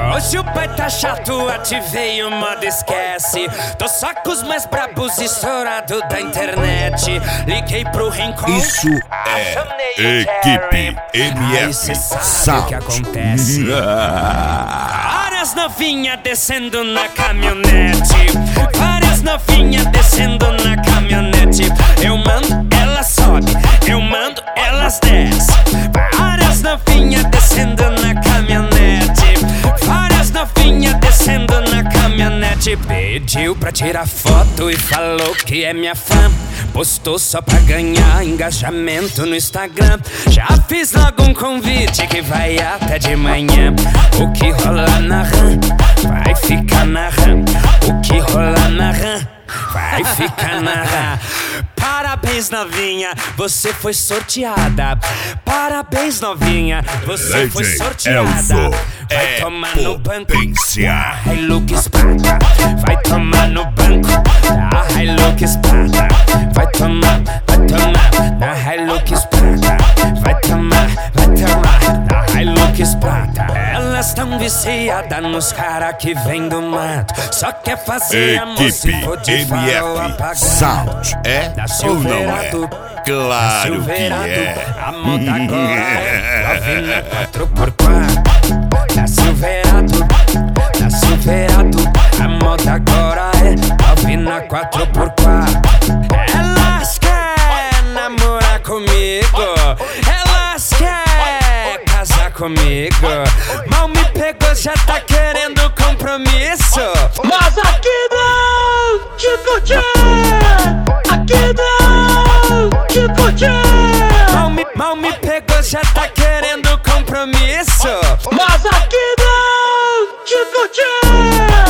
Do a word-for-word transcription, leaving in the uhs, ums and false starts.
Hoje o pai tá chato, ativei o modo esquece. Tô só com os mais brabos estourado da internet. Liguei pro Rincon. Isso é Equipe M F Sound. O que acontece? Várias novinhas descendo na caminhonete. Várias novinhas descendo na caminhonete. Eu mando, elas sobe. Eu mando, elas desce. Várias novinhas descendo na caminhonete. Várias novinhas descendo na caminhonete. Pediu pra tirar foto e falou que é minha fã. Postou só pra ganhar engajamento no Instagram. Já fiz logo um convite que vai até de manhã. O que rola na RAM vai ficar na RAM. O que rola na RAM vai ficar na RAM. Parabéns, novinha, você foi sorteada. Parabéns, novinha, você foi sorteada. Elzo Vai é tomar no banco potência. da Hilux Prata. Vai tomar no banco da Hilux Prata. Vai tomar, vai tomar da Hilux Prata. Vai tomar, vai tomar da Hilux Prata. Elas tão viciadas nos cara que vem do mato. Só quer fazer amor se Equipe for de M farol F apagado. Sound é ou não é? Claro que é. A moda agora é novinha quatro por quatro. Da Silverado, da Silverado. A moda agora é novinha quatro por quatro. Elas querem namorar comigo. Elas querem casar comigo. Mal me pegou, já tá querendo compromisso. Mas aqui não, Chico Tchê! Aqui não, Chico Tchê! Mal me, mal me pegou, já tá querendo compromisso. Mas aqui não, Chico Tchê!